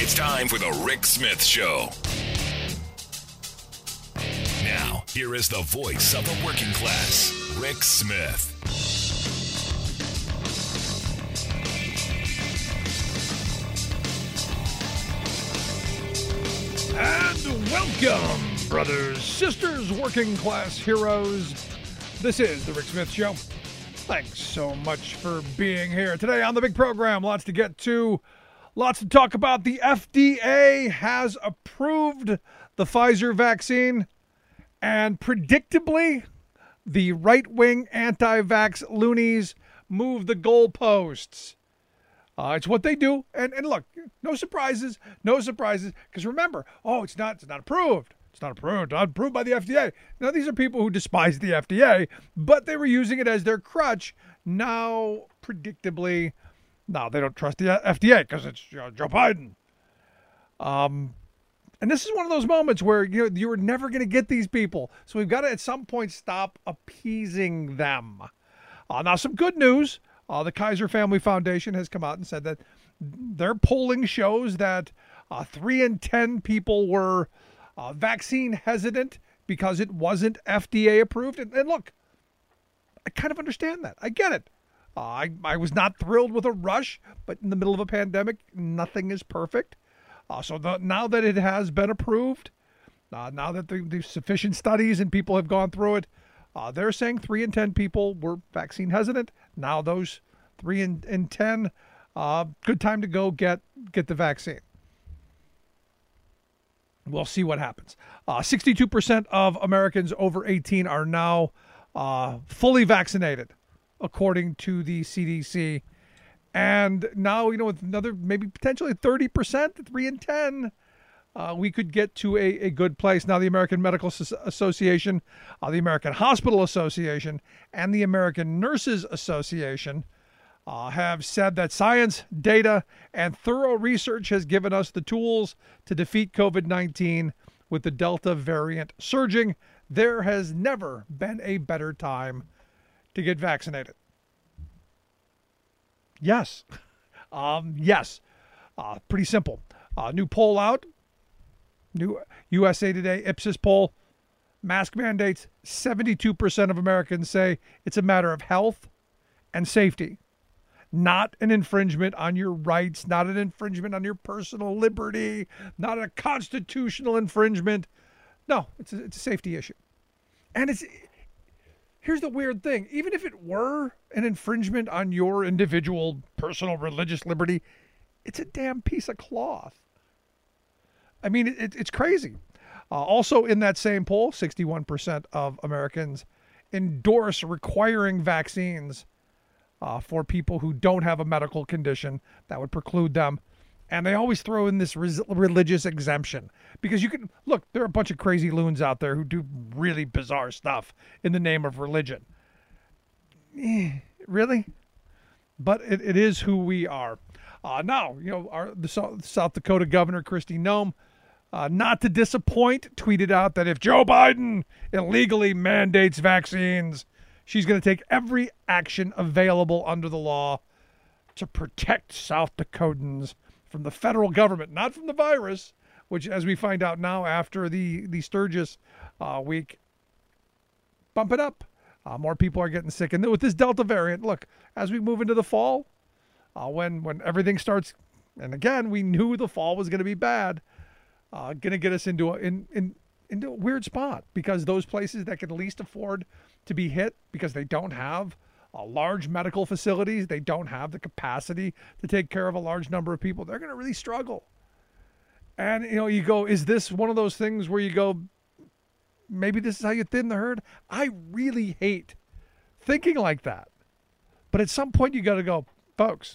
It's time for the Rick Smith Show. Now, here is the voice of the working class, Rick Smith. And welcome, brothers, sisters, working class heroes. This is the Rick Smith Show. Thanks so much for being here today on the big program. Lots to get to, lots to talk about. The FDA has approved the Pfizer vaccine, and predictably, the right-wing anti-vax loonies move the goalposts. It's what they do. And look, no surprises, because remember, it's not approved. It's not approved by the FDA. Now, these are people who despise the FDA, but they were using it as their crutch. Now, predictably, they don't trust the FDA because it's Joe Biden. And this is one of those moments where you were never going to get these people. So we've got to, at some point, stop appeasing them. Now, some good news. The Kaiser Family Foundation has come out and said that their polling shows that 3 in 10 people were vaccine hesitant because it wasn't FDA approved. And look, I kind of understand that. I get it. I was not thrilled with a rush, but in the middle of a pandemic, nothing is perfect. Now that it has been approved, now that the sufficient studies and people have gone through it, they're saying 3 in 10 people were vaccine hesitant. Now those 3 in 10, good time to go get the vaccine. We'll see what happens. 62% of Americans over 18 are now fully vaccinated, according to the CDC. And now, with another maybe potentially 30%, 3 in 10, we could get to a good place. Now, the American Medical Association, the American Hospital Association, and the American Nurses Association have said that science, data, and thorough research has given us the tools to defeat COVID-19 with the Delta variant surging. There has never been a better time to get vaccinated. Yes. Yes. Pretty simple. New poll out. New USA Today Ipsos poll. Mask mandates. 72% of Americans say it's a matter of health and safety. Not an infringement on your rights, not an infringement on your personal liberty, not a constitutional infringement. No, it's a safety issue. And here's the weird thing. Even if it were an infringement on your individual personal religious liberty, it's a damn piece of cloth. I mean, it's crazy. Also in that same poll, 61% of Americans endorse requiring vaccines for people who don't have a medical condition that would preclude them. And they always throw in this religious exemption because there are a bunch of crazy loons out there who do really bizarre stuff in the name of religion. Really? But it is who we are. Now, the South Dakota Governor Kristi Noem, not to disappoint, tweeted out that if Joe Biden illegally mandates vaccines, she's going to take every action available under the law to protect South Dakotans from the federal government, not from the virus, which, as we find out now after the Sturgis week, bump it up. More people are getting sick. And with this Delta variant, look, as we move into the fall, when everything starts, and again, we knew the fall was going to be bad, going to get us into a weird spot because those places that can least afford to be hit because they don't have large medical facilities, they don't have the capacity to take care of a large number of people, they're going to really struggle. And, you go, is this one of those things where you go, maybe this is how you thin the herd? I really hate thinking like that. But at some point you got to go, folks,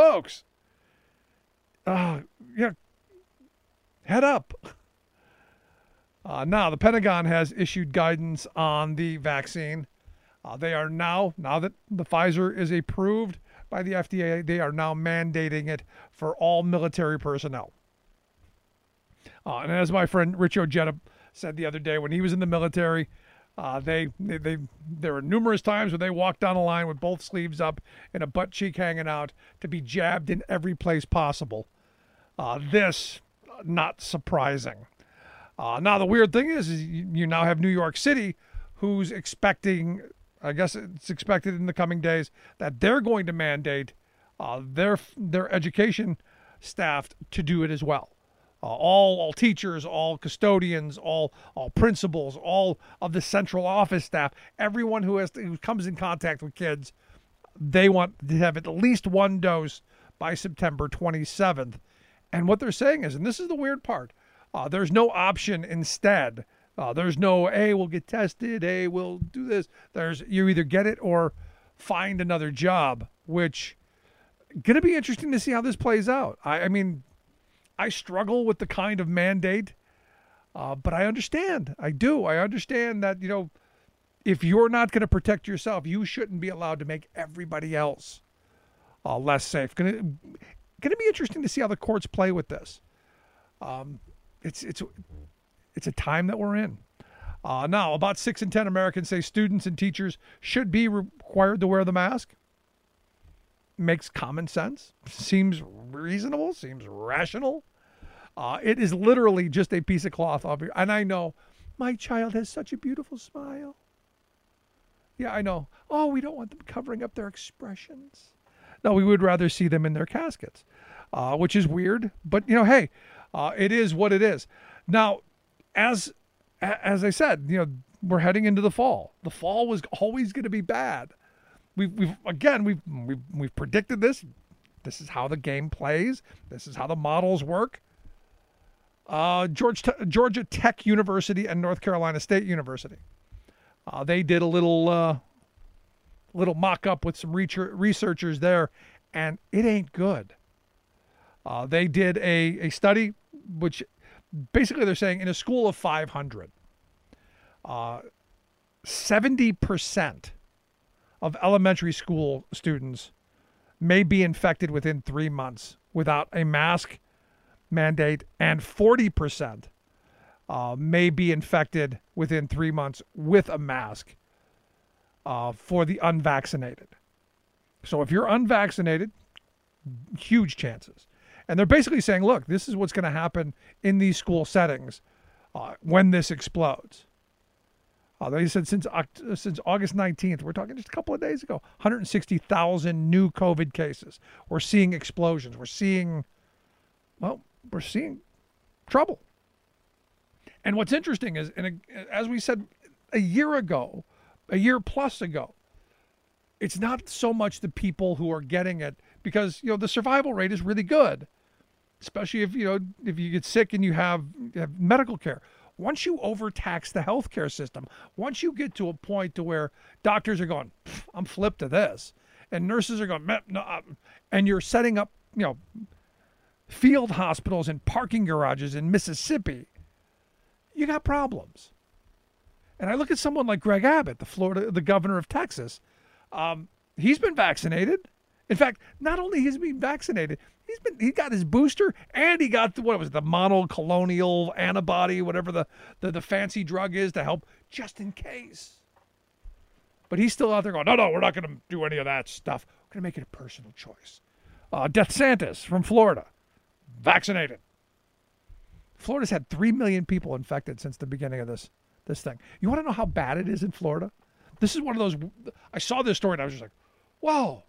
head up. Now, the Pentagon has issued guidance on the vaccine. They are now that the Pfizer is approved by the FDA, they are now mandating it for all military personnel. And as my friend Rich Ojeda said the other day, when he was in the military, there were numerous times when they walked down the line with both sleeves up and a butt cheek hanging out to be jabbed in every place possible. This, not surprising. Now, the weird thing is you now have New York City, who's expecting, I guess it's expected in the coming days, that they're going to mandate their education staff to do it as well. All teachers, all custodians, all principals, all of the central office staff, everyone who comes in contact with kids, they want to have at least one dose by September 27th. And what they're saying is, and this is the weird part, there's no option instead. There's no, hey, we'll get tested, hey, we'll do this. You either get it or find another job, which going to be interesting to see how this plays out. I mean, I struggle with the kind of mandate, but I understand. I do. I understand that, if you're not going to protect yourself, you shouldn't be allowed to make everybody else less safe. Going to be interesting to see how the courts play with this. It's a time that we're in. Now, about 6 in 10 Americans say students and teachers should be required to wear the mask. Makes common sense. Seems reasonable. Seems rational. It is literally just a piece of cloth. And I know my child has such a beautiful smile. Yeah, I know. Oh, we don't want them covering up their expressions. No, we would rather see them in their caskets, which is weird. But, hey, it is what it is. Now, as I said, we're heading into the fall. The fall was always going to be bad. We've predicted this. This is how the game plays. This is how the models work. Georgia Tech University and North Carolina State University. They did a little mock-up with some researchers there, and it ain't good. They did a study, which basically they're saying in a school of 500, 70% of elementary school students may be infected within 3 months without a mask mandate, and 40% may be infected within 3 months with a mask for the unvaccinated. So if you're unvaccinated, huge chances. And they're basically saying, look, this is what's going to happen in these school settings when this explodes. They said since August 19th, we're talking just a couple of days ago, 160,000 new COVID cases. We're seeing explosions. We're seeing trouble. And what's interesting is, as we said a year plus ago, it's not so much the people who are getting it, because the survival rate is really good, especially if you get sick and you have medical care. Once you overtax the healthcare system, once you get to a point to where doctors are going, I'm flipped to this, and nurses are going, no, and you're setting up field hospitals and parking garages in Mississippi, you got problems. And I look at someone like Greg Abbott, the governor of Texas. He's been vaccinated. In fact, not only has he been vaccinated, he got his booster, and he got the monoclonal antibody, whatever the fancy drug is to help just in case. But he's still out there going, no, we're not going to do any of that stuff. We're going to make it a personal choice. DeSantis from Florida, vaccinated. Florida's had 3 million people infected since the beginning of this thing. You want to know how bad it is in Florida? This is one of those, I saw this story and I was just like, whoa.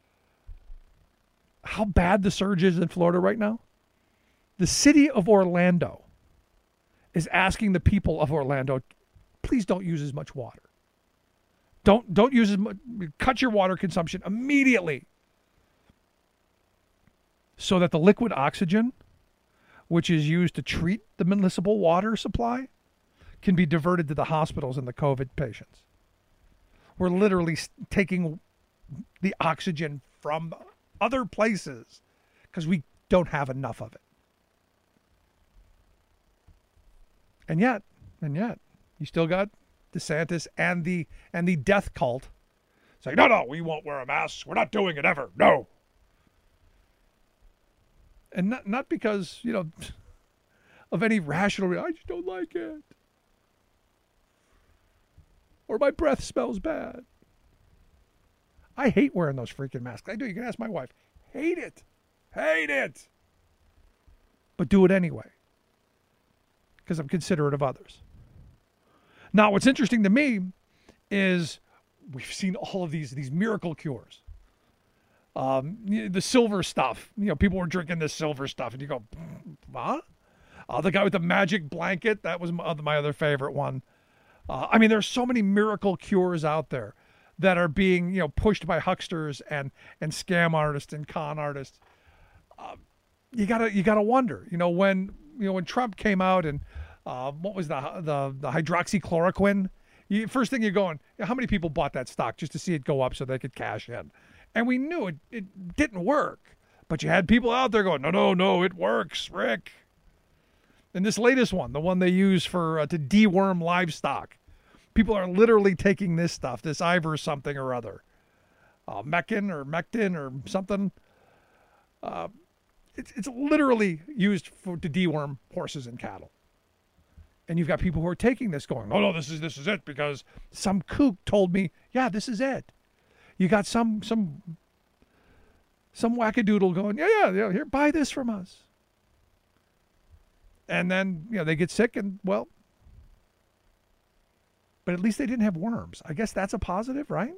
How bad the surge is in Florida right now? The city of Orlando is asking the people of Orlando, please don't use as much water. Don't use as much, cut your water consumption immediately, so that the liquid oxygen, which is used to treat the municipal water supply, can be diverted to the hospitals and the COVID patients. We're literally taking the oxygen from other places because we don't have enough of it. And yet, you still got DeSantis and the death cult saying, no, we won't wear a mask. We're not doing it ever. No. And not because, of any rational reason. I just don't like it. Or my breath smells bad. I hate wearing those freaking masks. I do. You can ask my wife. Hate it. but do it anyway because I'm considerate of others. Now, what's interesting to me is we've seen all of these miracle cures. The silver stuff. People were drinking this silver stuff, and you go, huh? The guy with the magic blanket, that was my other favorite one. There's so many miracle cures out there that are being, pushed by hucksters and scam artists and con artists. You gotta wonder, when Trump came out and what was the hydroxychloroquine? First thing you're going, how many people bought that stock just to see it go up so they could cash in? And we knew it didn't work, but you had people out there going, no, it works, Rick. And this latest one, the one they use for to deworm livestock, people are literally taking this stuff, this Ivor something or other, Mectin or something. It's literally used to deworm horses and cattle. And you've got people who are taking this going, oh no, this is it because some kook told me, yeah, this is it. You got some wackadoodle going, yeah, here, buy this from us. And then, they get sick and, well, but at least they didn't have worms. I guess that's a positive, right?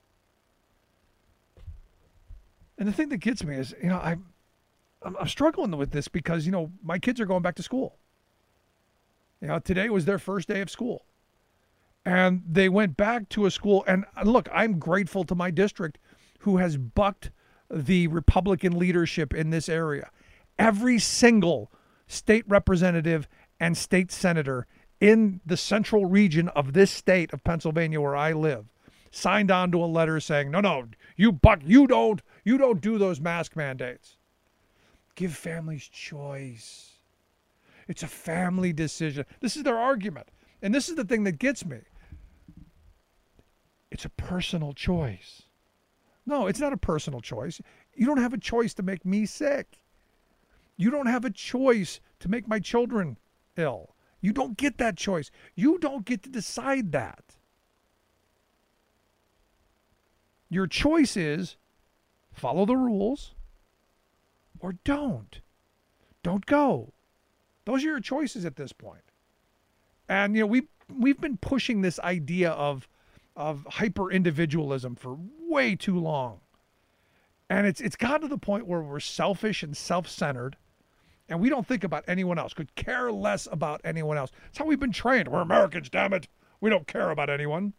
And the thing that gets me is, I'm struggling with this because, my kids are going back to school. Today was their first day of school. And they went back to a school. And look, I'm grateful to my district who has bucked the Republican leadership in this area. Every single state representative and state senator in the central region of this state of Pennsylvania where I live signed on to a letter saying, no, you don't do those mask mandates. Give families choice. It's a family decision. This is their argument. And this is the thing that gets me. It's a personal choice. No, it's not a personal choice. You don't have a choice to make me sick. You don't have a choice to make my children ill. You don't get that choice. You don't get to decide that. Your choice is follow the rules or don't. Don't go. Those are your choices at this point. And we've been pushing this idea of hyper individualism for way too long. And it's gotten to the point where we're selfish and self-centered, and we don't think about anyone else, could care less about anyone else. It's how we've been trained. We're Americans, damn it. We don't care about anyone.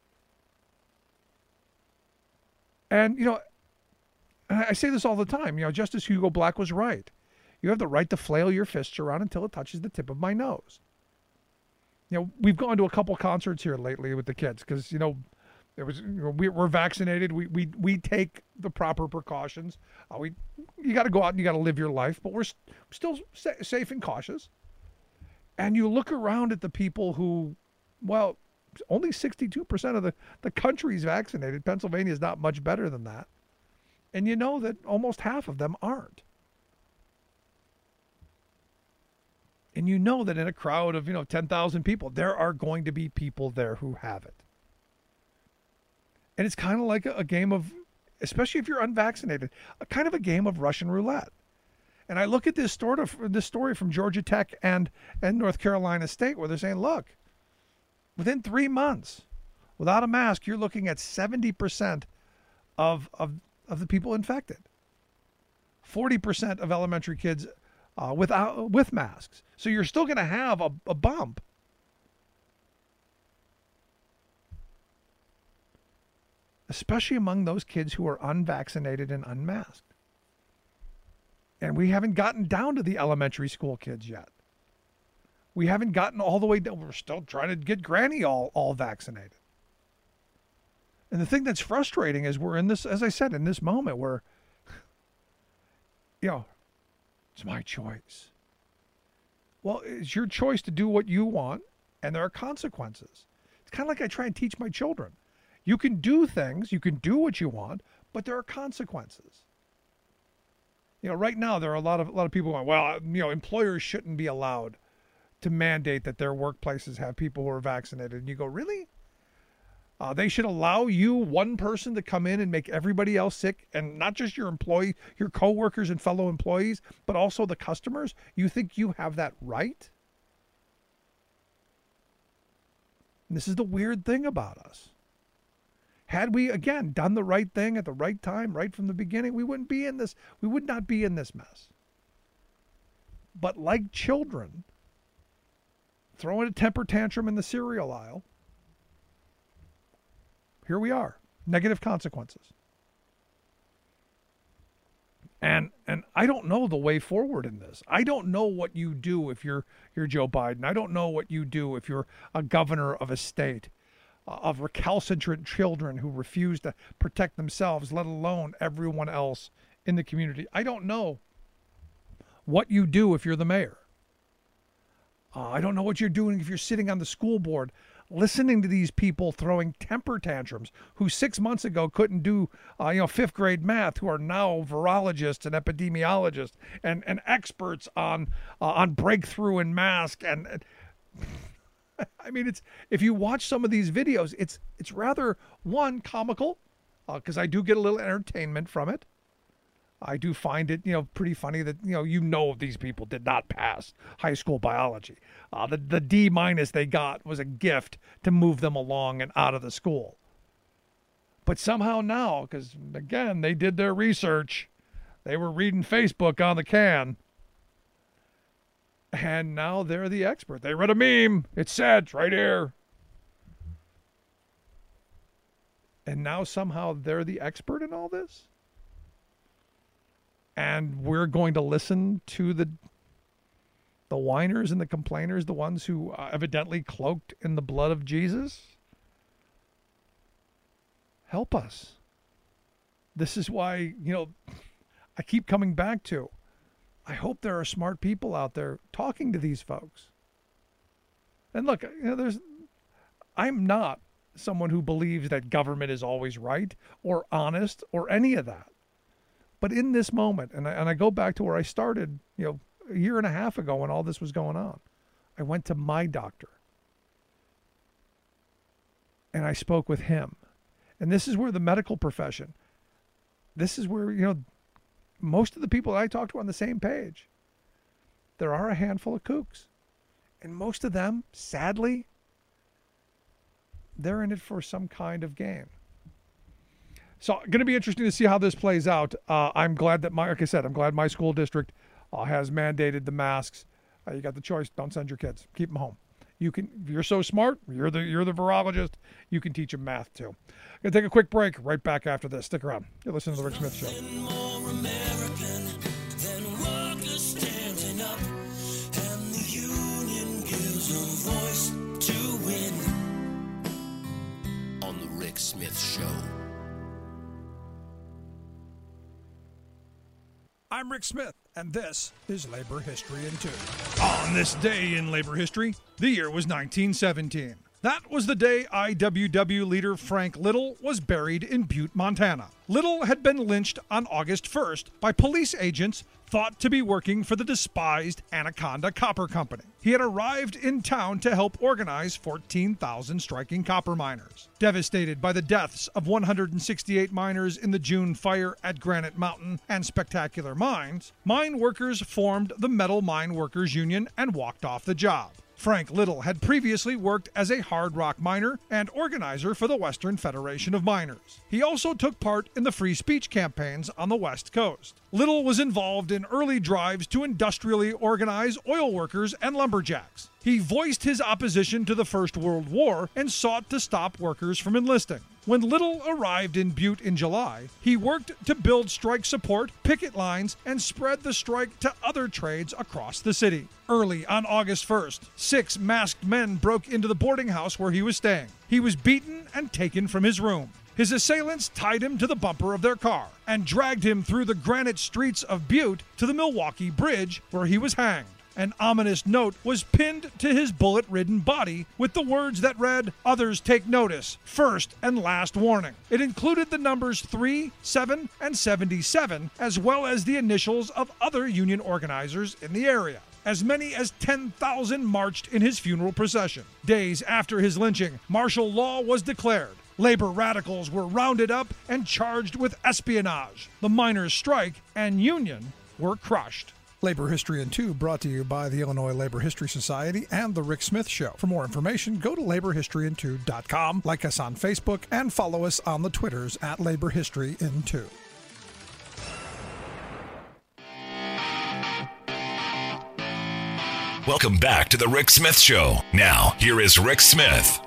And, I say this all the time, Justice Hugo Black was right. You have the right to flail your fists around until it touches the tip of my nose. We've gone to a couple concerts here lately with the kids because, we're vaccinated. We take the proper precautions. You got to go out and you got to live your life, but we're still safe and cautious. And you look around at the people who, well, only 62% of the country's vaccinated. Pennsylvania is not much better than that. And you know that almost half of them aren't. And you know that in a crowd of, 10,000 people, there are going to be people there who have it. And it's kind of like a game of, especially if you're unvaccinated, a kind of a game of Russian roulette. And I look at this story from Georgia Tech and North Carolina State where they're saying, look, within 3 months, without a mask, you're looking at 70% of the people infected. 40% of elementary kids with masks. So you're still going to have a bump. Especially among those kids who are unvaccinated and unmasked. And we haven't gotten down to the elementary school kids yet. We haven't gotten all the way down. We're still trying to get Granny all vaccinated. And the thing that's frustrating is we're in this, as I said, in this moment where, it's my choice. Well, it's your choice to do what you want, and there are consequences. It's kind of like I try and teach my children. You can do things, you can do what you want, but there are consequences. Right now there are a lot of people going, well, employers shouldn't be allowed to mandate that their workplaces have people who are vaccinated. And you go, really? They should allow you, one person, to come in and make everybody else sick, and not just your employee, your coworkers and fellow employees, but also the customers. You think you have that right? And this is the weird thing about us. Had we, again, done the right thing at the right time, right from the beginning, we wouldn't be in this. We would not be in this mess. But like children, throwing a temper tantrum in the cereal aisle, here we are. Negative consequences. And I don't know the way forward in this. I don't know what you do if you're Joe Biden. I don't know what you do if you're a governor of a state of recalcitrant children who refuse to protect themselves, let alone everyone else in the community. I don't know what you do if you're the mayor. I don't know what you're doing if you're sitting on the school board listening to these people throwing temper tantrums who 6 months ago couldn't do fifth grade math, who are now virologists and epidemiologists and experts on breakthrough in mask. And I mean, it's, if you watch some of these videos, it's rather, one, comical, because I do get a little entertainment from it. I do find it, pretty funny that, these people did not pass high school biology. The D- they got was a gift to move them along and out of the school. But somehow now, because, again, they did their research, they were reading Facebook on the can, and now they're the expert. They read a meme. It said, it's right here. And now somehow they're the expert in all this? And we're going to listen to the whiners and the complainers, the ones who evidently cloaked in the blood of Jesus? Help us. This is why, I keep coming back to, I hope there are smart people out there talking to these folks. And look, I'm not someone who believes that government is always right or honest or any of that. But in this moment, and I go back to where I started, a year and a half ago when all this was going on, I went to my doctor and I spoke with him. And this is where the medical profession, this is where, most of the people that I talk to are on the same page. There are a handful of kooks. And most of them, sadly, they're in it for some kind of game. So going to be interesting to see how this plays out. I'm glad that I'm glad my school district has mandated the masks. You got the choice. Don't send your kids. Keep them home. You can, if you're so smart, you're the virologist, you can teach them math too. Going to take a quick break. Right back after this. Stick around. You're listening to the Rick Smith Show. More American than workers standing up, and the union gives a voice to win. On the Rick Smith Show. I'm Rick Smith, and this is Labor History in 2. On this day in labor history, the year was 1917. That was the day IWW leader Frank Little was buried in Butte, Montana. Little had been lynched on August 1st by police agents thought to be working for the despised Anaconda Copper Company. He had arrived in town to help organize 14,000 striking copper miners. Devastated by the deaths of 168 miners in the June fire at Granite Mountain and Spectacular Mines, mine workers formed the Metal Mine Workers Union and walked off the job. Frank Little had previously worked as a hard rock miner and organizer for the Western Federation of Miners. He also took part in the free speech campaigns on the West Coast. Little was involved in early drives to industrially organize oil workers and lumberjacks. He voiced his opposition to the First World War and sought to stop workers from enlisting. When Little arrived in Butte in July, he worked to build strike support, picket lines, and spread the strike to other trades across the city. Early on August 1st, 6 masked men broke into the boarding house where he was staying. He was beaten and taken from his room. His assailants tied him to the bumper of their car and dragged him through the granite streets of Butte to the Milwaukee Bridge, where he was hanged. An ominous note was pinned to his bullet-ridden body with the words that read, "Others take notice. First and last warning." It included the numbers 3, 7, and 77, as well as the initials of other union organizers in the area. As many as 10,000 marched in his funeral procession. Days after his lynching, martial law was declared. Labor radicals were rounded up and charged with espionage. The miners' strike and union were crushed. Labor History in 2 brought to you by the Illinois Labor History Society and The Rick Smith Show. For more information, go to laborhistoryin2.com, like us on Facebook, and follow us on the Twitters at Labor History in 2. Welcome back to the Rick Smith Show. Now, here is Rick Smith.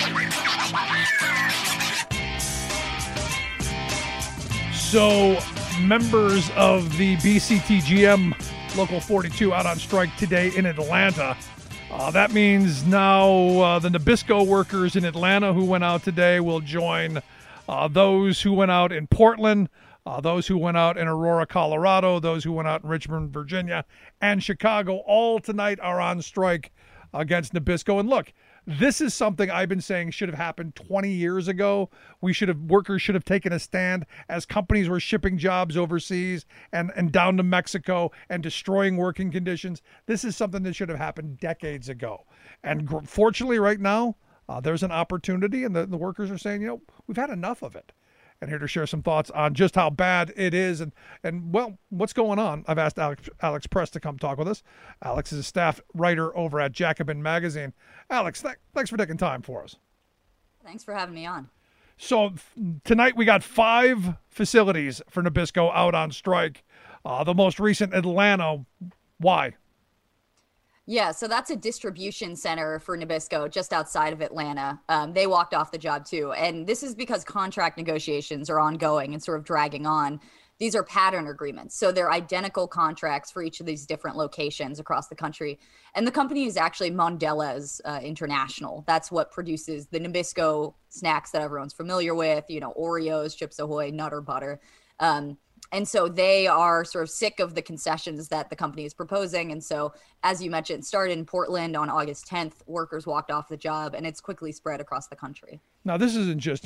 So, members of the BCTGM Local 42 out on strike today in Atlanta. That means now the Nabisco workers in Atlanta who went out today will join those who went out in Portland, those who went out in Aurora, Colorado, those who went out in Richmond, Virginia, and Chicago. All tonight are on strike against Nabisco. And look, this is something I've been saying should have happened 20 years ago. Workers should have taken a stand as companies were shipping jobs overseas and down to Mexico and destroying working conditions. This is something that should have happened decades ago. And fortunately right now, there's an opportunity, and the workers are saying, we've had enough of it. And here to share some thoughts on just how bad it is and well, what's going on. I've asked Alex Press to come talk with us. Alex is a staff writer over at Jacobin Magazine. Alex, thanks for taking time for us. Thanks for having me on. So tonight we got 5 facilities for Nabisco out on strike. The most recent, Atlanta. Why? Yeah, so that's a distribution center for Nabisco just outside of Atlanta. They walked off the job too. And this is because contract negotiations are ongoing and sort of dragging on. These are pattern agreements. So they're identical contracts for each of these different locations across the country. And the company is actually Mondelez International. That's what produces the Nabisco snacks that everyone's familiar with, Oreos, Chips Ahoy, Nutter Butter. And so they are sort of sick of the concessions that the company is proposing. And so, as you mentioned, started in Portland on August 10th. Workers walked off the job, and it's quickly spread across the country. Now, this isn't just,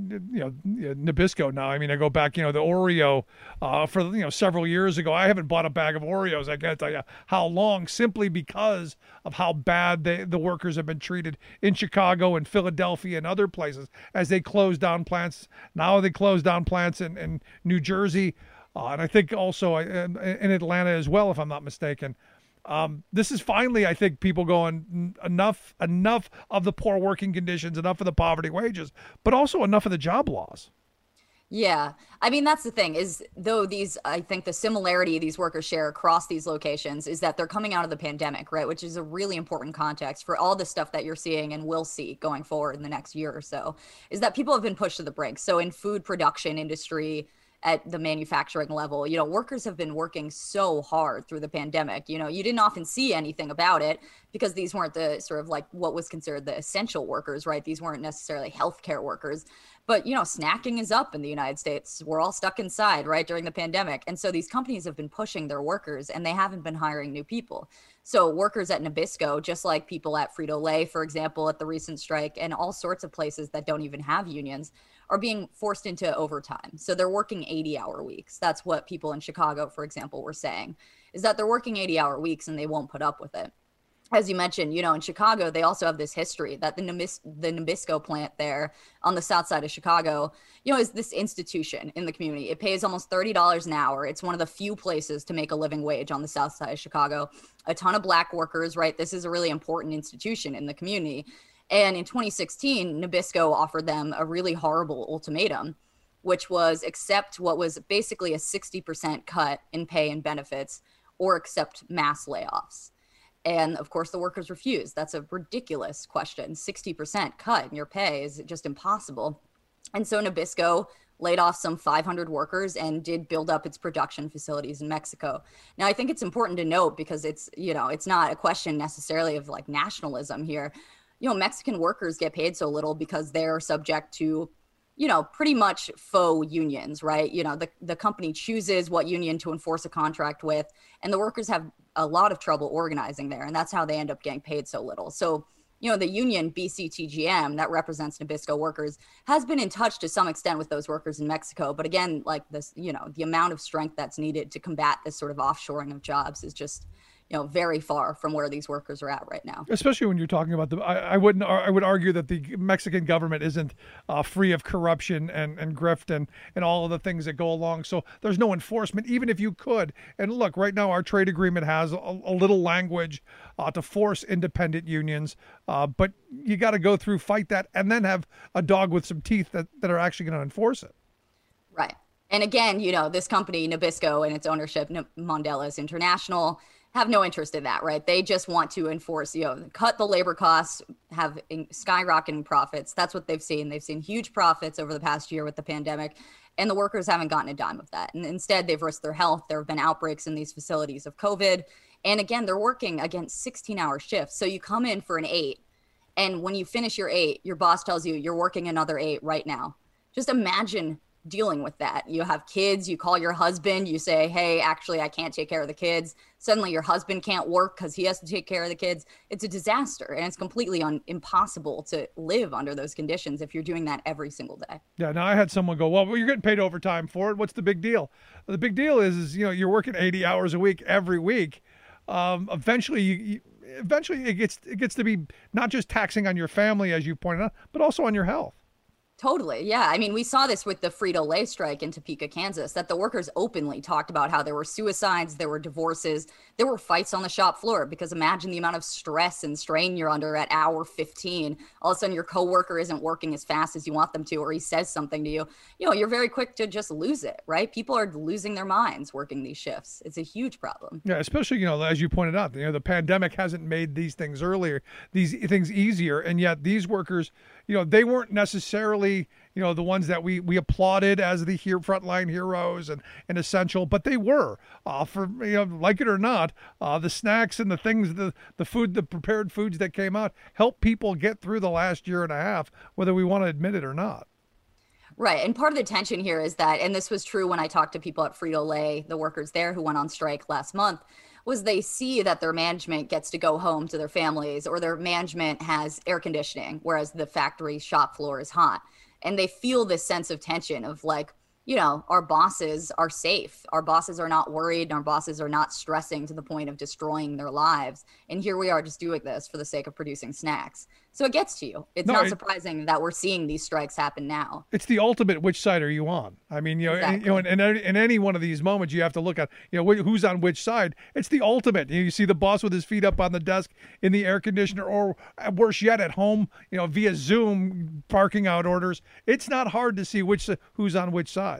Nabisco now. I mean, I go back, the Oreo for, several years ago. I haven't bought a bag of Oreos. I can't tell you how long, simply because of how bad the workers have been treated in Chicago and Philadelphia and other places as they close down plants. Now they close down plants in New Jersey. And I think also in Atlanta as well, if I'm not mistaken. This is finally, I think, people going, enough of the poor working conditions, enough of the poverty wages, but also enough of the job loss. Yeah. I mean, that's the thing is, though, I think the similarity these workers share across these locations is that they're coming out of the pandemic, right? Which is a really important context for all the stuff that you're seeing and will see going forward in the next year or so, is that people have been pushed to the brink. So in food production industry, at the manufacturing level, workers have been working so hard through the pandemic. You didn't often see anything about it because these weren't the sort of like what was considered the essential workers, right? These weren't necessarily healthcare workers, but snacking is up in the United States. We're all stuck inside, right, during the pandemic. And so these companies have been pushing their workers and they haven't been hiring new people. So workers at Nabisco, just like people at Frito-Lay, for example, at the recent strike, and all sorts of places that don't even have unions, are being forced into overtime. So they're working 80-hour weeks. That's what people in Chicago, for example, were saying, is that they're working 80-hour weeks and they won't put up with it. As you mentioned, in Chicago, they also have this history that the Nabisco plant there on the south side of Chicago, is this institution in the community. It pays almost $30 an hour. It's one of the few places to make a living wage on the south side of Chicago. A ton of Black workers, right? This is a really important institution in the community. And in 2016, Nabisco offered them a really horrible ultimatum, which was accept what was basically a 60% cut in pay and benefits or accept mass layoffs. And of course, the workers refused. That's a ridiculous question. 60% cut in your pay is just impossible. And so Nabisco laid off some 500 workers and did build up its production facilities in Mexico. Now, I think it's important to note because it's not a question necessarily of like nationalism here. Mexican workers get paid so little because they're subject to, pretty much faux unions, right? The company chooses what union to enforce a contract with, and the workers have a lot of trouble organizing there. And that's how they end up getting paid so little. So, the union BCTGM that represents Nabisco workers has been in touch to some extent with those workers in Mexico. But again, like this, the amount of strength that's needed to combat this sort of offshoring of jobs is just, very far from where these workers are at right now. Especially when you're talking about I would argue that the Mexican government isn't free of corruption and grift and all of the things that go along. So there's no enforcement, even if you could. And look, right now our trade agreement has a little language to force independent unions, but you got to go through, fight that, and then have a dog with some teeth that are actually going to enforce it. Right. And again, this company, Nabisco, and its ownership, Mondelez International, have no interest in that, right? They just want to enforce, cut the labor costs, have skyrocketing profits. That's what they've seen. They've seen huge profits over the past year with the pandemic, and the workers haven't gotten a dime of that. And instead, they've risked their health. There have been outbreaks in these facilities of COVID. And again, they're working against 16-hour shifts. So you come in for an 8, and when you finish your 8, your boss tells you you're working another 8 right now. Just imagine dealing with that. You have kids, you call your husband, you say, hey, actually, I can't take care of the kids. Suddenly your husband can't work because he has to take care of the kids. It's a disaster, and it's completely impossible to live under those conditions if you're doing that every single day. Yeah, now I had someone go, well, you're getting paid overtime for it. What's the big deal? The big deal is you're working 80 hours a week every week. Eventually it gets to be not just taxing on your family, as you pointed out, but also on your health. Totally. Yeah. I mean, we saw this with the Frito-Lay strike in Topeka, Kansas, that the workers openly talked about how there were suicides, there were divorces, there were fights on the shop floor, because imagine the amount of stress and strain you're under at hour 15. All of a sudden your coworker isn't working as fast as you want them to, or he says something to you. You're very quick to just lose it, right? People are losing their minds working these shifts. It's a huge problem. Yeah, especially, as you pointed out, the pandemic hasn't made these things easier. And yet these workers, they weren't necessarily, the ones that we applauded as the frontline heroes and essential, but they were, for, like it or not, the snacks and the things, the food, the prepared foods that came out helped people get through the last year and a half, whether we want to admit it or not. Right. And part of the tension here is that, and this was true when I talked to people at Frito-Lay, the workers there who went on strike last month, was they see that their management gets to go home to their families, or their management has air conditioning, whereas the factory shop floor is hot. And they feel this sense of tension of like, our bosses are safe. Our bosses are not worried. Our bosses are not stressing to the point of destroying their lives. And here we are just doing this for the sake of producing snacks. So it gets to you. It's not surprising that we're seeing these strikes happen now. It's the ultimate, which side are you on? I mean, exactly. In any one of these moments, you have to look at, who's on which side. It's the ultimate. You see the boss with his feet up on the desk in the air conditioner, or worse yet, at home, via Zoom, barking out orders. It's not hard to see who's on which side.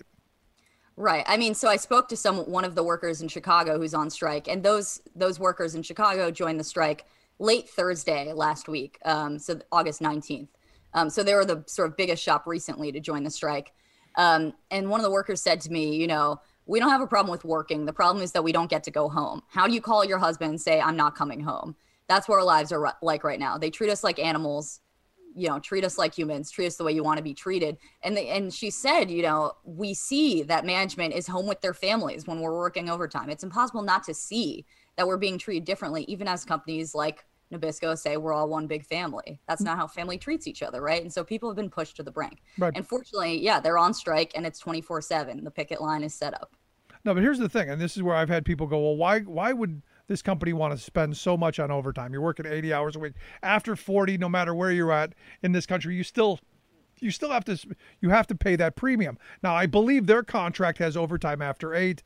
Right. I mean, so I spoke to one of the workers in Chicago who's on strike, and those workers in Chicago joined the strike late Thursday last week, so August 19th. So they were the sort of biggest shop recently to join the strike. And one of the workers said to me, we don't have a problem with working. The problem is that we don't get to go home. How do you call your husband and say, I'm not coming home? That's what our lives are like right now. They treat us like animals. Treat us like humans, treat us the way you want to be treated. And she said, we see that management is home with their families when we're working overtime. It's impossible not to see that we're being treated differently, even as companies like Nabisco say we're all one big family. That's not how family treats each other, right? And so people have been pushed to the brink. Right. And fortunately, they're on strike, and it's 24/7. The picket line is set up. No, but here's the thing, and this is where I've had people go, well, why would this company want to spend so much on overtime? You're working 80 hours a week. After 40, no matter where you're at in this country, you still have to pay that premium. Now, I believe their contract has overtime after 8,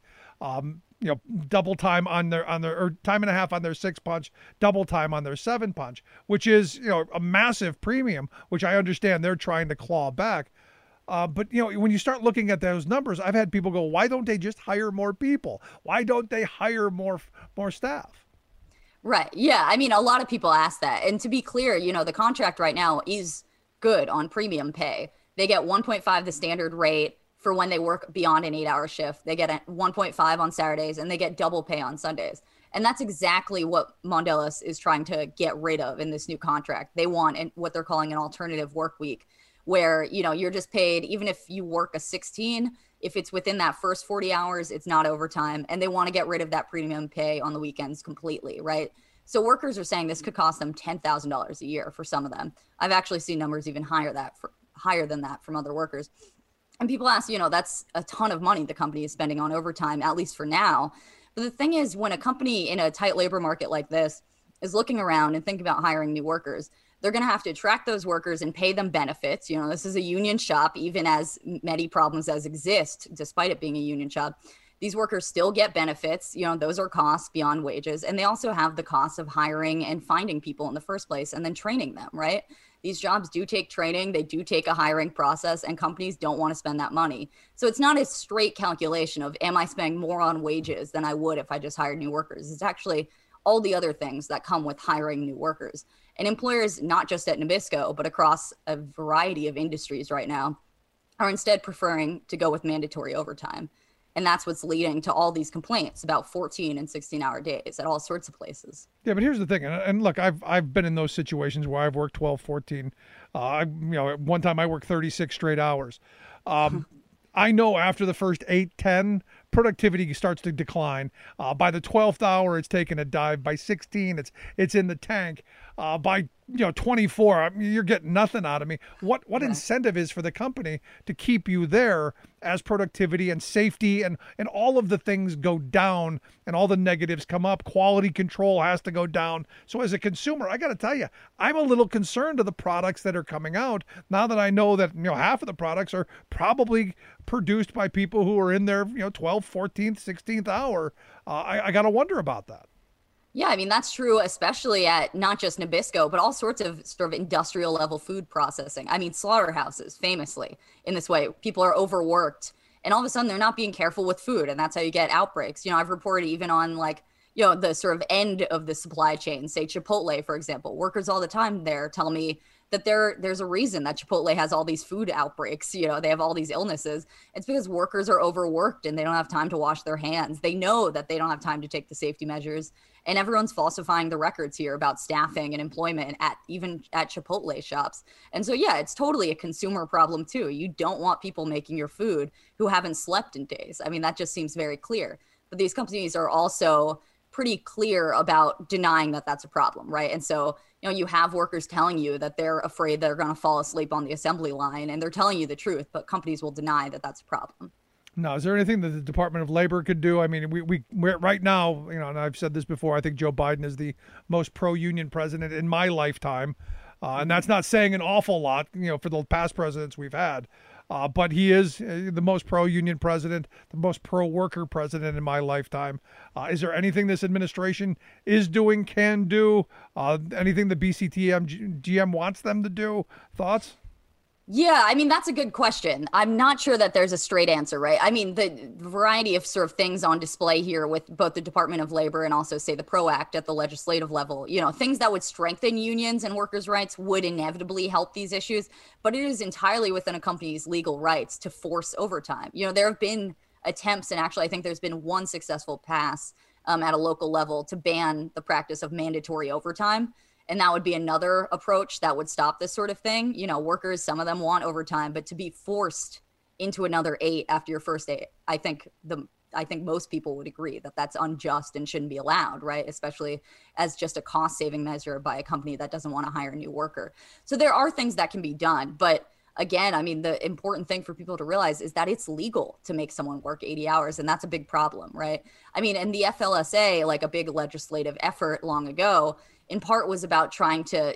double time on their or time and a half on their 6 punch, double time on their 7 punch, which is, a massive premium, which I understand they're trying to claw back. But, when you start looking at those numbers, I've had people go, why don't they just hire more people? Why don't they hire more staff? Right. Yeah. I mean, a lot of people ask that. And to be clear, the contract right now is good on premium pay. They get 1.5 the standard rate for when they work beyond an 8-hour shift. They get 1.5 on Saturdays, and they get double pay on Sundays. And that's exactly what Mondelez is trying to get rid of in this new contract. They want what they're calling an alternative work week, where, you're just paid, even if you work a 16, if it's within that first 40 hours, it's not overtime. And they want to get rid of that premium pay on the weekends completely, right? So workers are saying this could cost them $10,000 a year for some of them. I've actually seen numbers even higher than that from other workers. And people ask, that's a ton of money the company is spending on overtime, at least for now. But the thing is, when a company in a tight labor market like this is looking around and thinking about hiring new workers, they're going to have to attract those workers and pay them benefits. You know, this is a union shop, even as many problems as exist, despite it being a union shop. These workers still get benefits. You know, those are costs beyond wages. And they also have the costs of hiring and finding people in the first place and then training them, right? These jobs do take training. They do take a hiring process, and companies don't want to spend that money. So it's not a straight calculation of, am I spending more on wages than I would if I just hired new workers? It's actually all the other things that come with hiring new workers. And employers, not just at Nabisco, but across a variety of industries right now, are instead preferring to go with mandatory overtime. And that's what's leading to all these complaints about 14 and 16-hour days at all sorts of places. Yeah, but here's the thing. And look, I've been in those situations where I've worked 12, 14. At one time I worked 36 straight hours. I know after the first 8, 10, productivity starts to decline. By the 12th hour, it's taken a dive. By 16, it's in the tank. By 24, you're getting nothing out of me. What incentive is for the company to keep you there as productivity and safety and all of the things go down and all the negatives come up? Quality control has to go down. So as a consumer, I got to tell you, I'm a little concerned of the products that are coming out now that I know that half of the products are probably produced by people who are in their 12th, 14th, 16th hour. I got to wonder about that. Yeah, I mean, that's true, especially at not just Nabisco, but all sorts of sort of industrial level food processing. I mean, slaughterhouses, famously, in this way, people are overworked and all of a sudden they're not being careful with food. And that's how you get outbreaks. I've reported even on the sort of end of the supply chain, say Chipotle, for example, workers all the time there tell me that there's a reason that Chipotle has all these food outbreaks. They have all these illnesses. It's because workers are overworked and they don't have time to wash their hands. They know that they don't have time to take the safety measures. And everyone's falsifying the records here about staffing and employment even at Chipotle shops. And so, yeah, it's totally a consumer problem, too. You don't want people making your food who haven't slept in days. I mean, that just seems very clear. But these companies are also pretty clear about denying that that's a problem, right? And so, you have workers telling you that they're afraid they're going to fall asleep on the assembly line, and they're telling you the truth, but companies will deny that that's a problem. Now, is there anything that the Department of Labor could do? I mean, we're right now, and I've said this before, I think Joe Biden is the most pro-union president in my lifetime. And that's not saying an awful lot, for the past presidents we've had. But he is the most pro-union president, the most pro-worker president in my lifetime. Is there anything this administration is doing, can do, anything the BCTM GM wants them to do? Thoughts? Yeah, I mean, that's a good question. I'm not sure that there's a straight answer, right? I mean, the variety of sort of things on display here with both the Department of Labor and also, say, the PRO Act at the legislative level, things that would strengthen unions and workers' rights would inevitably help these issues. But it is entirely within a company's legal rights to force overtime. There have been attempts, and actually I think there's been one successful pass at a local level to ban the practice of mandatory overtime. And that would be another approach that would stop this sort of thing. Workers, some of them want overtime, but to be forced into another 8 after your first 8, I think most people would agree that that's unjust and shouldn't be allowed, right? Especially as just a cost-saving measure by a company that doesn't want to hire a new worker. So there are things that can be done, but again, I mean, the important thing for people to realize is that it's legal to make someone work 80 hours, and that's a big problem, right? I mean, and the FLSA, like a big legislative effort long ago, in part was about trying to,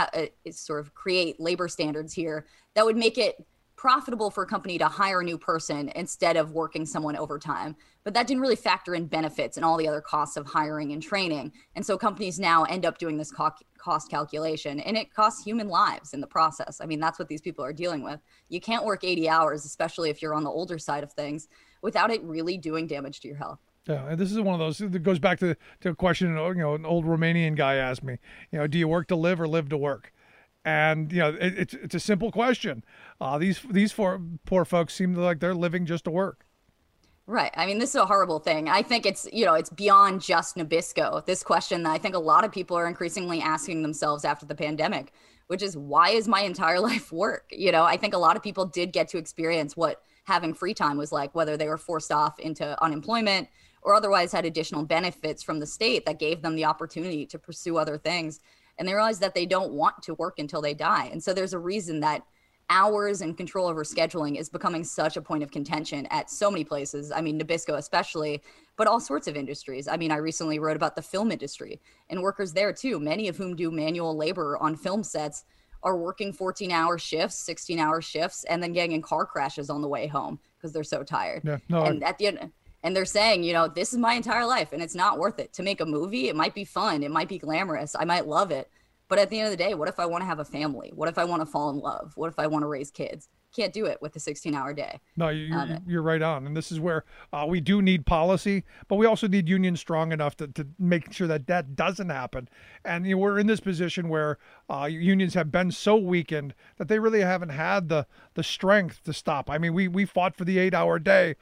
sort of create labor standards here that would make it profitable for a company to hire a new person instead of working someone overtime. But that didn't really factor in benefits and all the other costs of hiring and training. And so companies now end up doing this cost calculation, and it costs human lives in the process. I mean, that's what these people are dealing with. You can't work 80 hours, especially if you're on the older side of things, without it really doing damage to your health. Yeah, and this is one of those that goes back to a question an old Romanian guy asked me. Do you work to live or live to work? And it's a simple question. These poor folks seem like they're living just to work. Right. I mean, this is a horrible thing. I think it's beyond just Nabisco. This question that I think a lot of people are increasingly asking themselves after the pandemic, which is, why is my entire life work? I think a lot of people did get to experience what having free time was like, whether they were forced off into unemployment or otherwise had additional benefits from the state that gave them the opportunity to pursue other things. And they realize that they don't want to work until they die. And so there's a reason that hours and control over scheduling is becoming such a point of contention at so many places. I mean, Nabisco especially, but all sorts of industries. I mean, I recently wrote about the film industry and workers there too, many of whom do manual labor on film sets, are working 14-hour shifts, 16-hour shifts, and then getting in car crashes on the way home because they're so tired. Yeah, no, and at the end, and they're saying, you know, this is my entire life and it's not worth it. To make a movie, it might be fun, it might be glamorous, I might love it. But at the end of the day, what if I want to have a family? What if I want to fall in love? What if I want to raise kids? Can't do it with a 16-hour day. No, you're right on. And this is where we do need policy, but we also need unions strong enough to make sure that that doesn't happen. And we're in this position where unions have been so weakened that they really haven't had the strength to stop. I mean, we fought for the 8-hour day,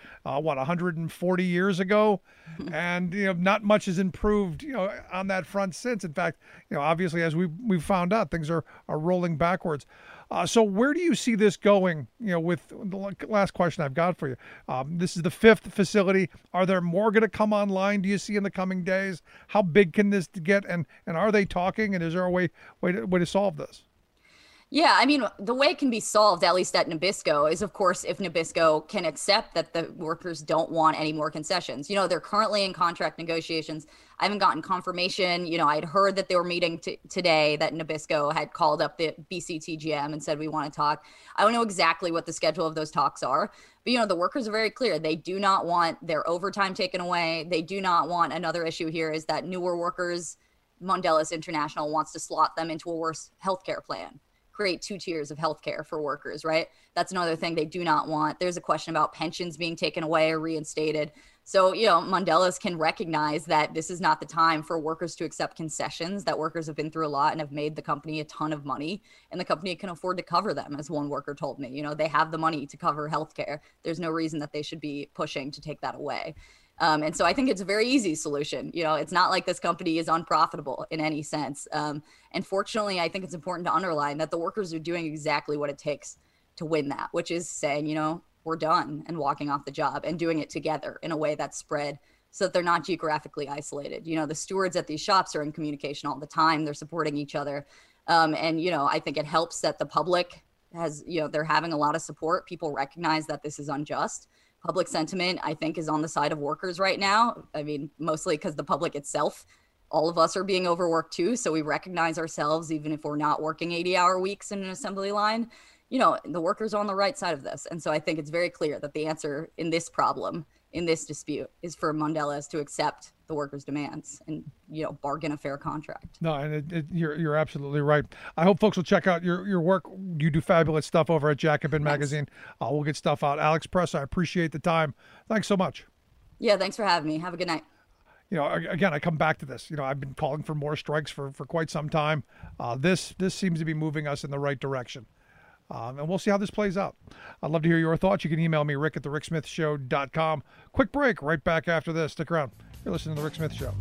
140 years ago, and not much has improved on that front since. In fact, obviously, as we've found out, things are rolling backwards. So where do you see this going? With the last question I've got for you. This is the 5th facility. Are there more going to come online? Do you see in the coming days? How big can this get? And are they talking? And is there a way to solve this? Yeah, I mean, the way it can be solved, at least at Nabisco, is, of course, if Nabisco can accept that the workers don't want any more concessions. They're currently in contract negotiations. I haven't gotten confirmation. I'd heard that they were meeting today, that Nabisco had called up the BCTGM and said, we want to talk. I don't know exactly what the schedule of those talks are, but, the workers are very clear. They do not want their overtime taken away. They do not want, another issue here is that newer workers, Mondelez International wants to slot them into a worse healthcare plan. Create 2 tiers of healthcare for workers, right? That's another thing they do not want. There's a question about pensions being taken away or reinstated. So, Mondelez can recognize that this is not the time for workers to accept concessions, that workers have been through a lot and have made the company a ton of money, and the company can afford to cover them, as one worker told me. They have the money to cover healthcare. There's no reason that they should be pushing to take that away. And so I think it's a very easy solution. It's not like this company is unprofitable in any sense. And fortunately, I think it's important to underline that the workers are doing exactly what it takes to win that, which is saying, we're done and walking off the job and doing it together in a way that's spread so that they're not geographically isolated. The stewards at these shops are in communication all the time. They're supporting each other. And I think it helps that the public has, they're having a lot of support. People recognize that this is unjust. Public sentiment, I think, is on the side of workers right now. I mean, mostly because the public itself, all of us are being overworked too. So we recognize ourselves, even if we're not working 80-hour weeks in an assembly line. The workers are on the right side of this. And so I think it's very clear that the answer in this problem, in this dispute, is for Mondelez to accept the workers' demands and, bargain a fair contract. No, and you're absolutely right. I hope folks will check out your work. You do fabulous stuff over at Jacobin Magazine. We'll get stuff out. Alex Press, I appreciate the time. Thanks so much. Yeah, thanks for having me. Have a good night. Again, I come back to this. I've been calling for more strikes for quite some time. This seems to be moving us in the right direction. And we'll see how this plays out. I'd love to hear your thoughts. You can email me, rick@thericksmithshow.com. Quick break right back after this. Stick around. You're listening to The Rick Smith Show.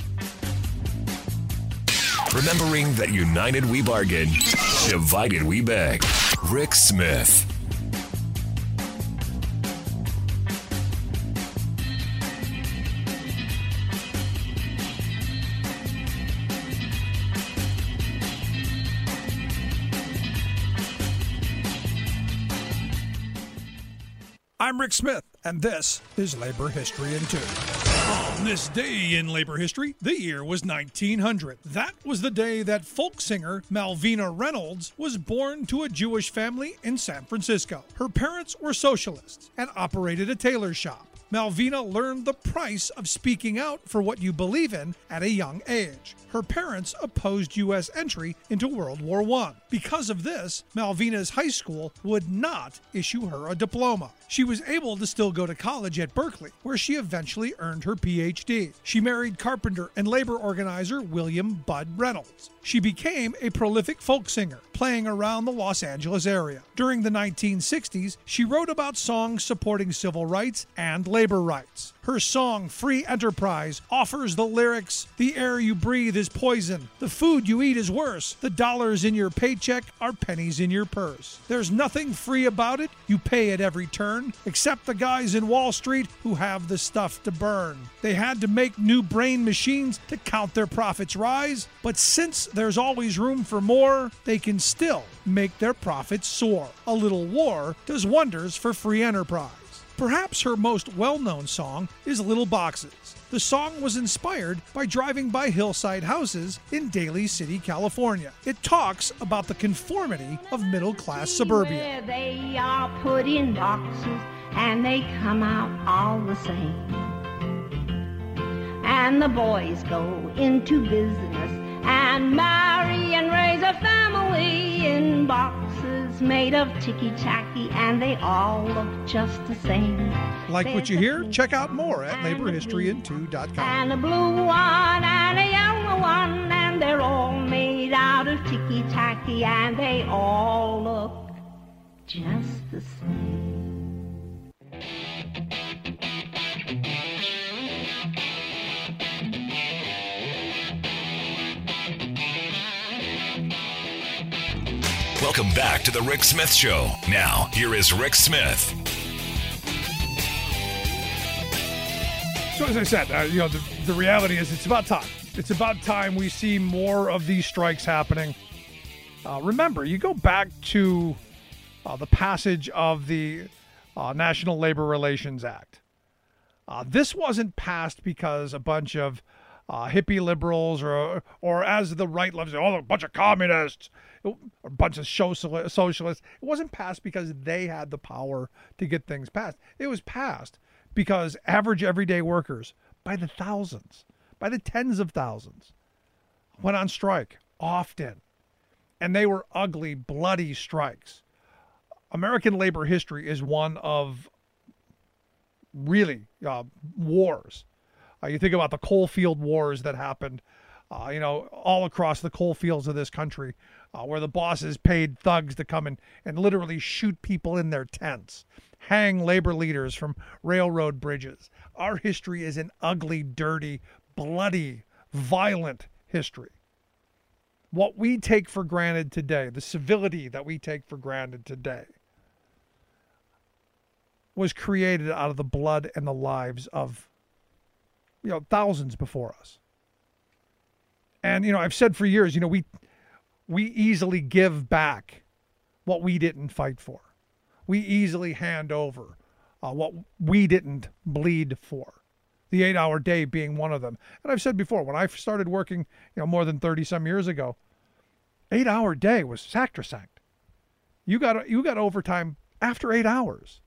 Remembering that united we bargain, divided we beg. Rick Smith. I'm Rick Smith, and this is Labor History in 2. On this day in labor history, the year was 1900. That was the day that folk singer Malvina Reynolds was born to a Jewish family in San Francisco. Her parents were socialists and operated a tailor shop. Malvina learned the price of speaking out for what you believe in at a young age. Her parents opposed U.S. entry into World War I. Because of this, Malvina's high school would not issue her a diploma. She was able to still go to college at Berkeley, where she eventually earned her Ph.D. She married carpenter and labor organizer William Bud Reynolds. She became a prolific folk singer, playing around the Los Angeles area. During the 1960s, she wrote about songs supporting civil rights and labor rights. Her Her song, Free Enterprise, offers the lyrics, "The air you breathe is poison. The food you eat is worse. The dollars in your paycheck are pennies in your purse. There's nothing free about it. You pay at every turn, except the guys in Wall Street who have the stuff to burn. They had to make new brain machines to count their profits rise, but since there's always room for more, they can still make their profits soar. A little war does wonders for free enterprise." Perhaps her most well-known song is Little Boxes. The song was inspired by driving by hillside houses in Daly City, California. It talks about the conformity of middle-class suburbia. Where they are put in boxes and they come out all the same. And the boys go into business and marry and raise a family in boxes made of ticky-tacky, and they all look just the same. Like what you hear? Check out more at laborhistoryin2.com. And a blue one and a yellow one, and they're all made out of ticky-tacky, and they all look just the same. Welcome back to the Rick Smith Show. Now, here is Rick Smith. So as I said, the reality is it's about time. It's about time we see more of these strikes happening. Remember, you go back to the passage of the National Labor Relations Act. This wasn't passed because a bunch of hippie liberals or as the right loves it, a bunch of communists, a bunch of socialists. It wasn't passed because they had the power to get things passed. It was passed because average everyday workers, by the thousands, by the tens of thousands, went on strike often. And they were ugly, bloody strikes. American labor history is one of really wars. You think about the coal field wars that happened, all across the coal fields of this country, where the bosses paid thugs to come and literally shoot people in their tents, hang labor leaders from railroad bridges. Our history is an ugly, dirty, bloody, violent history. What we take for granted today, the civility that we take for granted today, was created out of the blood and the lives of thousands before us. And, I've said for years, we easily give back what we didn't fight for. We easily hand over what we didn't bleed for. The 8-hour day being one of them. And I've said before, when I started working, more than 30 some years ago, 8-hour day was sacrosanct. You got overtime after 8 hours.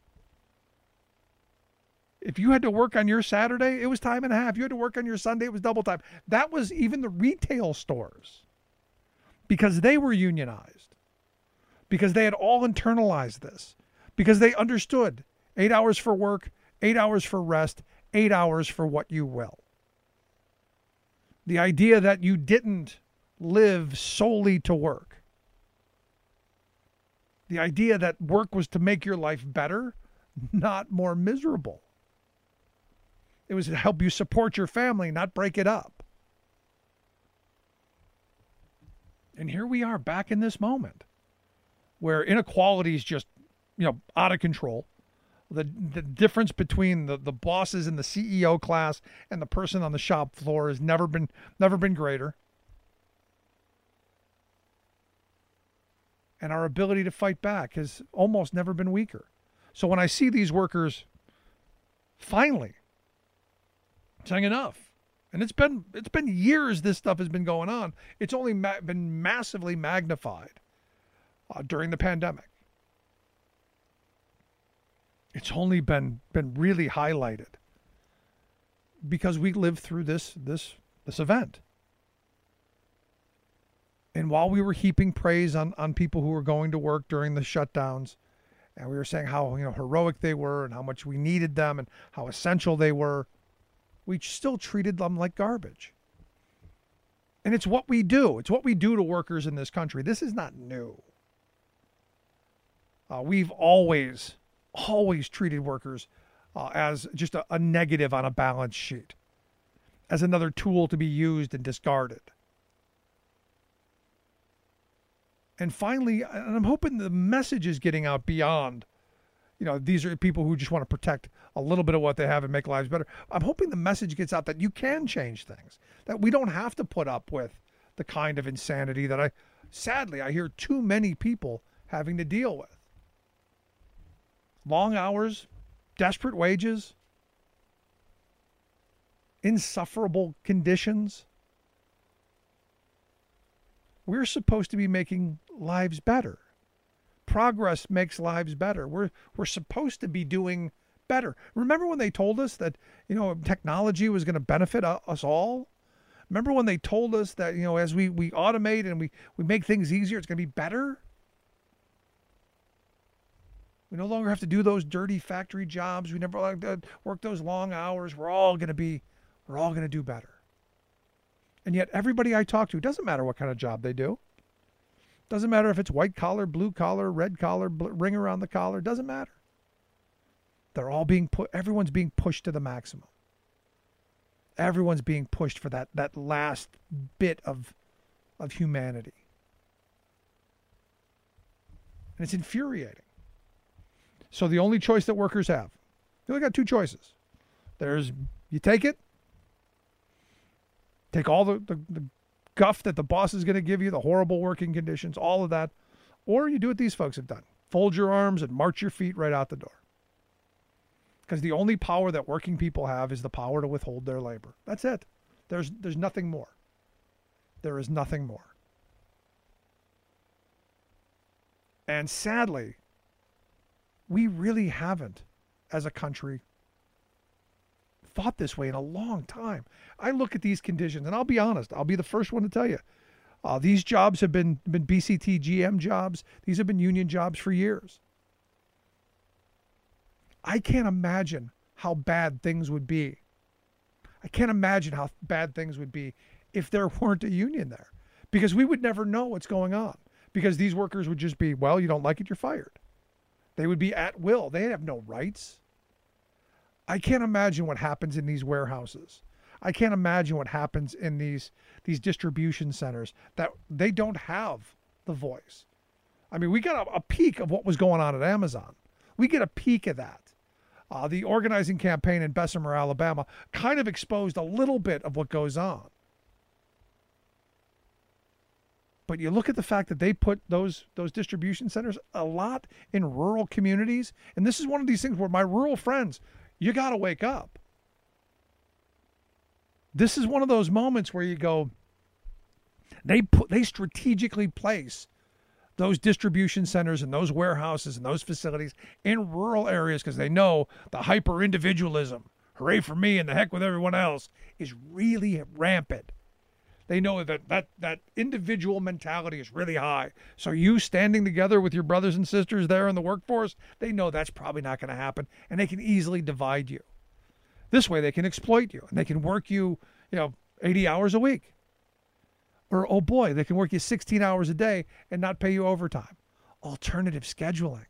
If you had to work on your Saturday, it was time and a half. You had to work on your Sunday, it was double time. That was even the retail stores, because they were unionized, because they had all internalized this, because they understood 8 hours for work, 8 hours for rest, 8 hours for what you will. The idea that you didn't live solely to work. The idea that work was to make your life better, not more miserable. It was to help you support your family, not break it up. And here we are back in this moment where inequality is just, out of control. The difference between the bosses and the CEO class and the person on the shop floor has never been greater. And our ability to fight back has almost never been weaker. So when I see these workers finally saying enough, and it's been years this stuff has been going on, it's only been massively magnified during the pandemic. It's only been really highlighted because we lived through this event. And while we were heaping praise on people who were going to work during the shutdowns, and we were saying how heroic they were and how much we needed them and how essential they were, we still treated them like garbage. And it's what we do. It's what we do to workers in this country. This is not new. We've always treated workers as just a negative on a balance sheet, as another tool to be used and discarded. And finally, and I'm hoping the message is getting out beyond, these are people who just want to protect a little bit of what they have and make lives better. I'm hoping the message gets out that you can change things, that we don't have to put up with the kind of insanity that sadly, I hear too many people having to deal with. Long hours, desperate wages, insufferable conditions. We're supposed to be making lives better. Progress makes lives better. We're supposed to be doing better. Remember when they told us that, technology was going to benefit us all? Remember when they told us that, as we automate and we make things easier, it's going to be better? We no longer have to do those dirty factory jobs. We never like to work those long hours. We're all going to do better. And yet everybody I talk to, doesn't matter what kind of job they do. Doesn't matter if it's white collar, blue collar, red collar, ring around the collar, doesn't matter. They're all everyone's being pushed to the maximum. Everyone's being pushed for that last bit of humanity. And it's infuriating. So the only choice that workers have, you only got two choices. You take it, take all the guff that the boss is going to give you, the horrible working conditions, all of that, or you do what these folks have done. Fold your arms and march your feet right out the door. Because the only power that working people have is the power to withhold their labor. That's it. There's nothing more. There is nothing more. And sadly, we really haven't, as a country, thought this way in a long time. I look at these conditions, and I'll be honest, I'll be the first one to tell you, these jobs have been BCT GM jobs. These have been union jobs for years. I can't imagine how bad things would be. I can't imagine how bad things would be if there weren't a union there, because we would never know what's going on, because these workers would just be, well, you don't like it, you're fired. They would be at will. They have no rights. I can't imagine what happens in these warehouses. I can't imagine what happens in these distribution centers, that they don't have the voice. I mean, we got a peek of what was going on at Amazon. We get a peek of that. The organizing campaign in Bessemer, Alabama, kind of exposed a little bit of what goes on. But you look at the fact that they put those distribution centers a lot in rural communities. And this is one of these things where my rural friends, you got to wake up. This is one of those moments where you go, they strategically place those distribution centers and those warehouses and those facilities in rural areas because they know the hyper individualism, hooray for me and the heck with everyone else, is really rampant. They know that individual mentality is really high. So you standing together with your brothers and sisters there in the workforce, they know that's probably not going to happen, and they can easily divide you. This way they can exploit you, and they can work you, 80 hours a week. Or, oh boy, they can work you 16 hours a day and not pay you overtime. Alternative scheduling.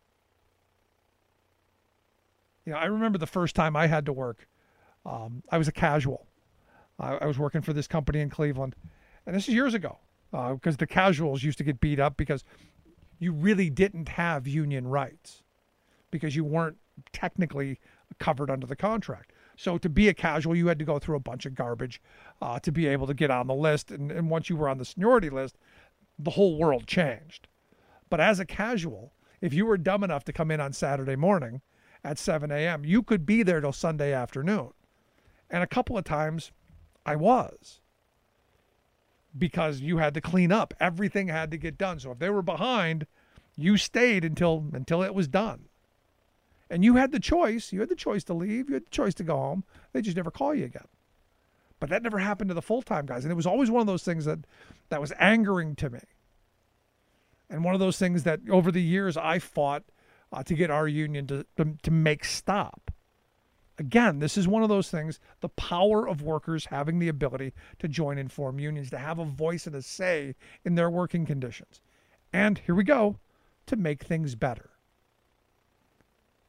I remember the first time I had to work. I was a casual. I was working for this company in Cleveland, and this is years ago, because the casuals used to get beat up because you really didn't have union rights, because you weren't technically covered under the contract. So to be a casual, you had to go through a bunch of garbage to be able to get on the list. And once you were on the seniority list, the whole world changed. But as a casual, if you were dumb enough to come in on Saturday morning at 7 a.m., you could be there till Sunday afternoon. And a couple of times I was, because you had to clean up. Everything had to get done. So if they were behind, you stayed until it was done. And you had the choice. You had the choice to leave. You had the choice to go home. They just never call you again. But that never happened to the full-time guys. And it was always one of those things that was angering to me. And one of those things that over the years I fought to get our union to make stop. Again, this is one of those things, the power of workers having the ability to join and form unions, to have a voice and a say in their working conditions. And here we go, to make things better.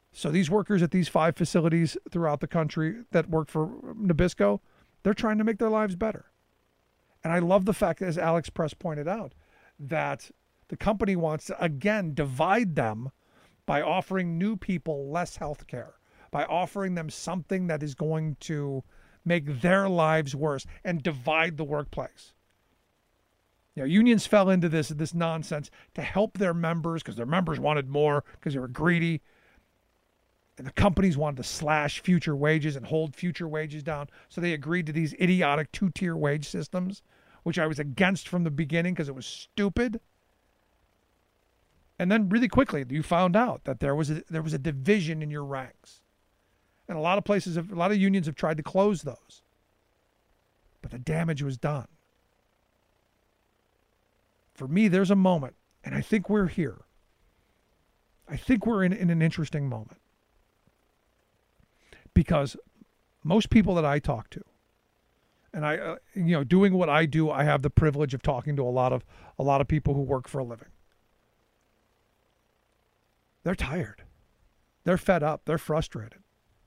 So these workers at these 5 facilities throughout the country that work for Nabisco, they're trying to make their lives better. And I love the fact, as Alex Press pointed out, that the company wants to, again, divide them by offering new people less health care, by offering them something that is going to make their lives worse and divide the workplace. You know, unions fell into this nonsense to help their members because their members wanted more because they were greedy. And the companies wanted to slash future wages and hold future wages down. So they agreed to these idiotic 2-tier wage systems, which I was against from the beginning because it was stupid. And then really quickly, you found out that there was a division in your ranks. And a lot of places, a lot of unions have tried to close those. But the damage was done. For me, there's a moment, and I think we're here. I think we're in an interesting moment. Because most people that I talk to, and I, doing what I do, I have the privilege of talking to a lot of people who work for a living. They're tired. They're fed up. They're frustrated.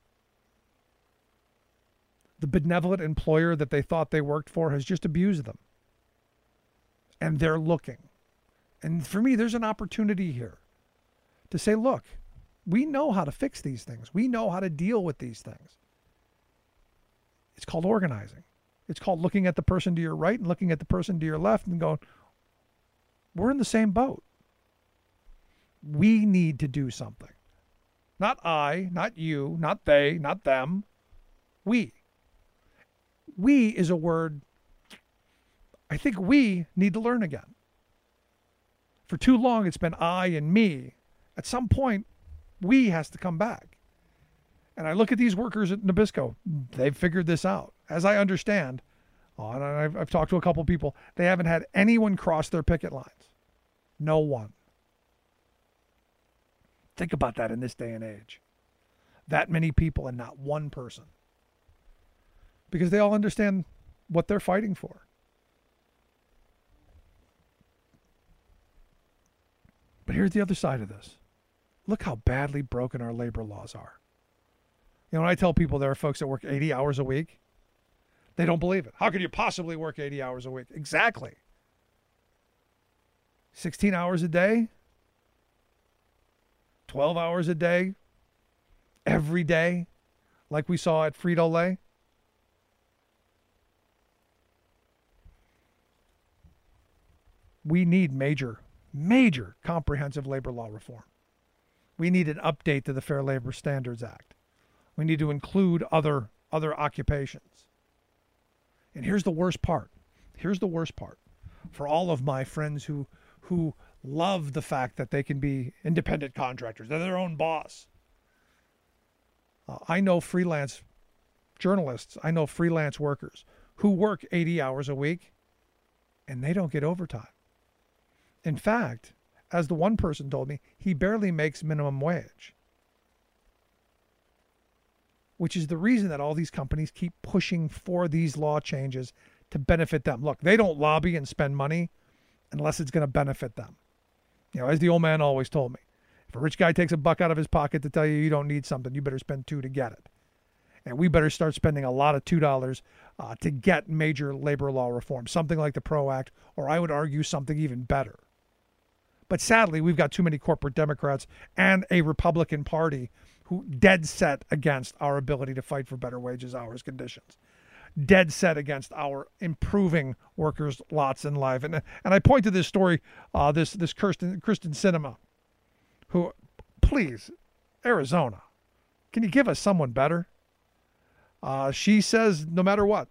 The benevolent employer that they thought they worked for has just abused them. And they're looking. And for me, there's an opportunity here to say, look, we know how to fix these things. We know how to deal with these things. It's called organizing. It's called looking at the person to your right and looking at the person to your left and going, we're in the same boat. We need to do something. Not I, not you, not they, not them. We. We is a word I think we need to learn again. For too long, it's been I and me. At some point, we has to come back. And I look at these workers at Nabisco. They've figured this out. As I understand, and I've talked to a couple people, they haven't had anyone cross their picket lines. No one. Think about that in this day and age. That many people and not one person. Because they all understand what they're fighting for. But here's the other side of this. Look how badly broken our labor laws are. You know, when I tell people there are folks that work 80 hours a week, they don't believe it. How could you possibly work 80 hours a week? Exactly. 16 hours a day, 12 hours a day, every day, like we saw at Frito-Lay. We need major comprehensive labor law reform. We need an update to the Fair Labor Standards Act. We need to include other occupations. And here's the worst part. For all of my friends who love the fact that they can be independent contractors, they're their own boss. I know freelance journalists, I know freelance workers who work 80 hours a week and they don't get overtime. In fact, as the one person told me, he barely makes minimum wage. Which is the reason that all these companies keep pushing for these law changes to benefit them. Look, they don't lobby and spend money unless it's going to benefit them. You know, as the old man always told me, if a rich guy takes a buck out of his pocket to tell you you don't need something, you better spend $2 to get it. And we better start spending a lot of $2 to get major labor law reform, something like the PRO Act, or I would argue something even better. But sadly, we've got too many corporate Democrats and a Republican Party who dead set against our ability to fight for better wages, hours, conditions. Dead set against our improving workers' lots in life. And I point to this story, this Kyrsten Sinema, who, please, Arizona, can you give us someone better? She says no matter what,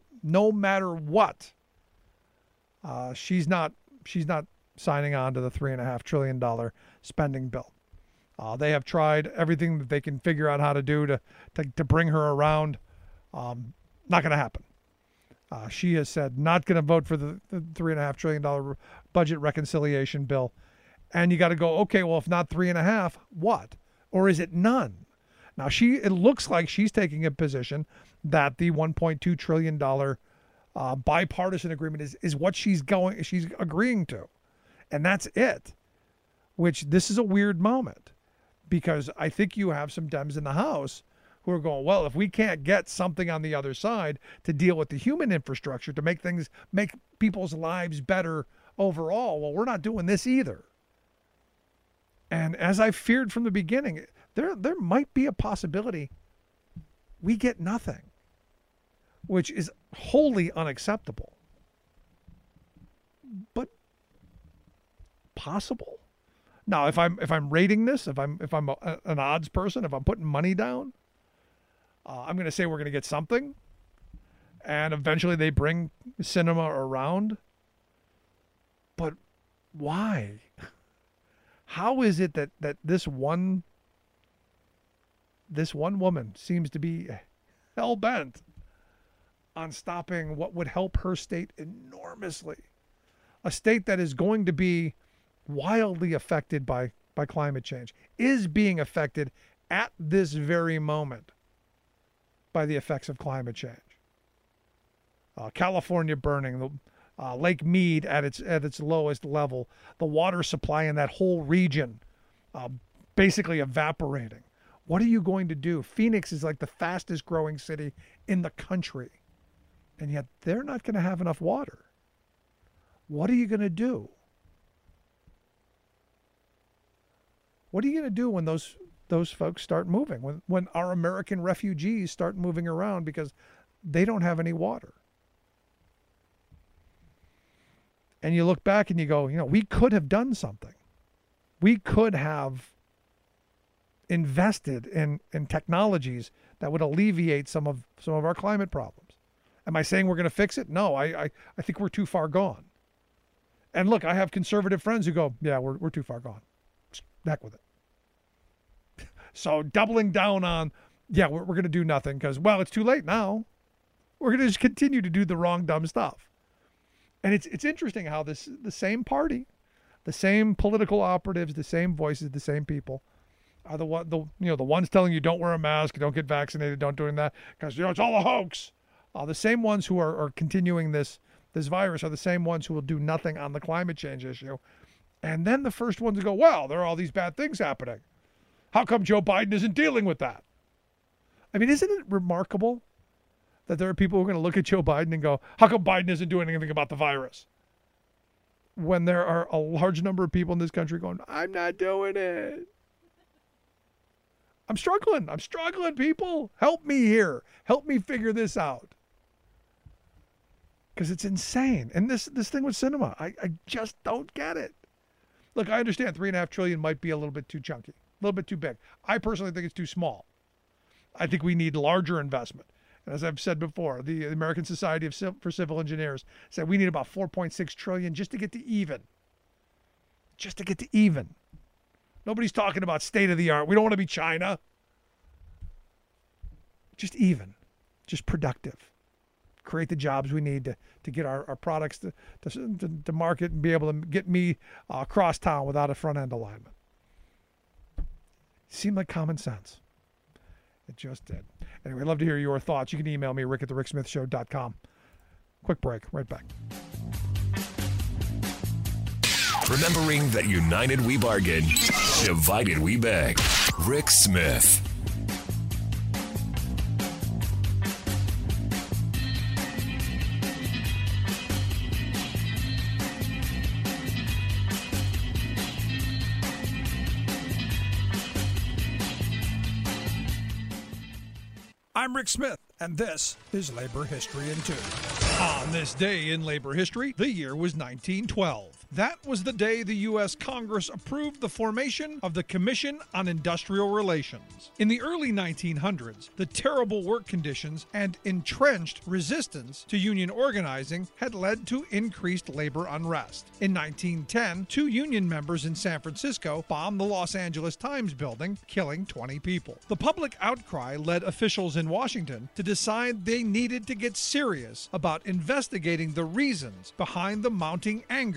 she's not signing on to the $3.5 trillion spending bill. They have tried everything that they can figure out how to do to bring her around. Not going to happen. She has said not going to vote for the $3.5 trillion budget reconciliation bill. And you got to go, okay, well, if not 3.5, what? Or is it none? Now, it looks like she's taking a position that the $1.2 trillion bipartisan agreement is what she's agreeing to. And that's it, which this is a weird moment because I think you have some Dems in the House who are going, well, if we can't get something on the other side to deal with the human infrastructure to make people's lives better overall, well, we're not doing this either. And as I feared from the beginning, there might be a possibility we get nothing, which is wholly unacceptable. But possible. Now, if I'm rating this, if I'm an odds person, if I'm putting money down, I'm going to say we're going to get something, and eventually they bring cinema around. But why? How is it that this one woman seems to be hell-bent on stopping what would help her state enormously? A state that is going to be wildly affected by climate change, is being affected at this very moment by the effects of climate change. California burning, Lake Mead at its lowest level, the water supply in that whole region basically evaporating. What are you going to do? Phoenix is like the fastest growing city in the country, and yet they're not going to have enough water. What are you going to do? What are you going to do when those folks start moving? When our American refugees start moving around because they don't have any water? And you look back and you go, we could have done something. We could have invested in technologies that would alleviate some of our climate problems. Am I saying we're going to fix it? No, I think we're too far gone. And look, I have conservative friends who go, yeah, we're too far gone. Heck with it. So doubling down on, yeah, we're going to do nothing because, well, it's too late now. We're going to just continue to do the wrong, dumb stuff. And it's interesting how the same party, the same political operatives, the same voices, the same people are the ones telling you don't wear a mask, don't get vaccinated, don't do that because it's all a hoax. The same ones who are continuing this virus are the same ones who will do nothing on the climate change issue. And then the first ones to go, well, there are all these bad things happening. How come Joe Biden isn't dealing with that? I mean, isn't it remarkable that there are people who are going to look at Joe Biden and go, how come Biden isn't doing anything about the virus? When there are a large number of people in this country going, I'm not doing it. I'm struggling, people. Help me here. Help me figure this out. Because it's insane. And this thing with cinema, I just don't get it. Look, I understand $3.5 trillion might be a little bit too chunky, a little bit too big. I personally think it's too small. I think we need larger investment. And as I've said before, the American Society for Civil Engineers said we need about $4.6 trillion just to get to even. Just to get to even. Nobody's talking about state of the art. We don't want to be China. Just even. Just productive. Create the jobs we need to get our products to market and be able to get me across town without a front end alignment. Seemed like common sense. It just did. Anyway, I'd love to hear your thoughts. You can email me, rick@thericksmithshow.com. Quick break. Right back. Remembering that united we bargain, divided we beg. Rick Smith. I'm Rick Smith, and this is Labor History in 2. On this day in labor history, the year was 1912. That was the day the U.S. Congress approved the formation of the Commission on Industrial Relations. In the early 1900s, the terrible work conditions and entrenched resistance to union organizing had led to increased labor unrest. In 1910, 2 union members in San Francisco bombed the Los Angeles Times building, killing 20 people. The public outcry led officials in Washington to decide they needed to get serious about investigating the reasons behind the mounting anger of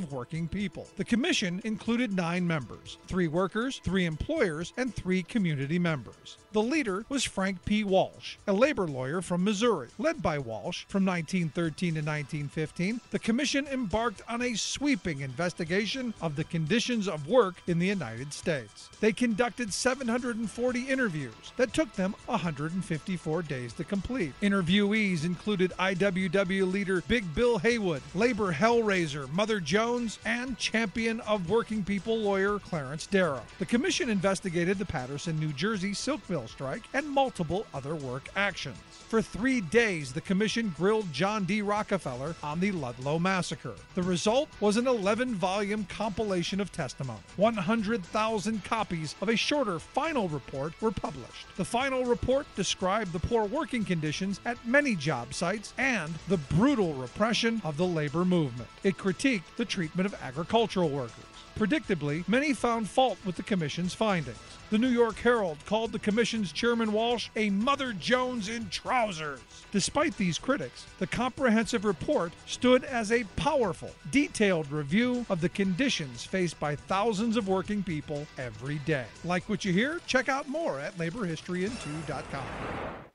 of working people. The commission included 9 members, 3 workers, 3 employers, and 3 community members. The leader was Frank P. Walsh, a labor lawyer from Missouri. Led by Walsh from 1913 to 1915, the commission embarked on a sweeping investigation of the conditions of work in the United States. They conducted 740 interviews that took them 154 days to complete. Interviewees included IWW leader Big Bill Haywood, labor hellraiser Mother Jones, and champion of working people lawyer Clarence Darrow. The commission investigated the Paterson, New Jersey silk mill strike and multiple other work actions. For 3 days, the commission grilled John D. Rockefeller on the Ludlow Massacre. The result was an 11-volume compilation of testimony. 100,000 copies of a shorter final report were published. The final report described the poor working conditions at many job sites and the brutal repression of the labor movement. It critiqued the treatment of agricultural workers. Predictably, many found fault with the commission's findings. The New York Herald called the commission's chairman Walsh a Mother Jones in trousers. Despite these critics, the comprehensive report stood as a powerful, detailed review of the conditions faced by thousands of working people every day. Like what you hear? Check out more at laborhistoryin2.com.